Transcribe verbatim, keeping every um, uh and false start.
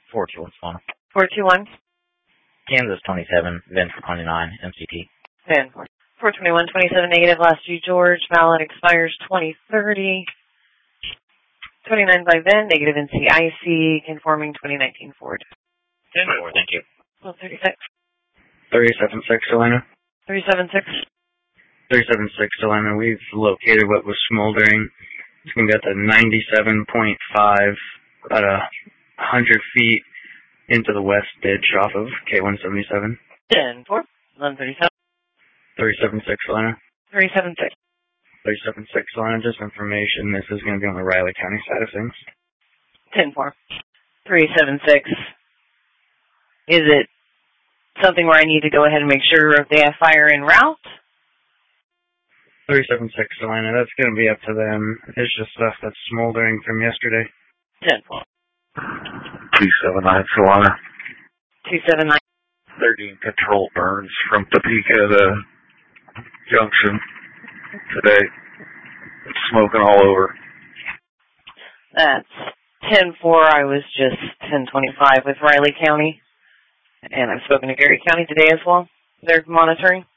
four two one Solana. four two one. Kansas twenty-seven, Vin for twenty-nine, M C T. Vin. four twenty-one twenty-seven negative, last due George, valid expires twenty thirty. twenty-nine by Vin, negative N C I C, conforming twenty nineteen Ford. ten four, thank you. Well, thirty-six. thirty-seven six, Solana. thirty-seven six. thirty-seven six, Solana. We've located what was smoldering. It's going to be at the ninety-seven point five, about a hundred feet into the west ditch off of K one seventy-seven. ten four. eleven thirty-seven. thirty-seven six, Solana. thirty-seven six. thirty-seven six, Solana. Just information. This is going to be on the Riley County side of things. ten four. three seven six. Is it something where I need to go ahead and make sure if they have fire en route? thirty-seven six, Solana. That's going to be up to them. It's just stuff that's smoldering from yesterday. ten four. two seven nine, Solana. two seven nine. thirteen control burns from Topeka to Junction today. It's smoking all over. That's ten four. I was just ten twenty-five with Riley County. And I've spoken to Gary County today as well. They're monitoring.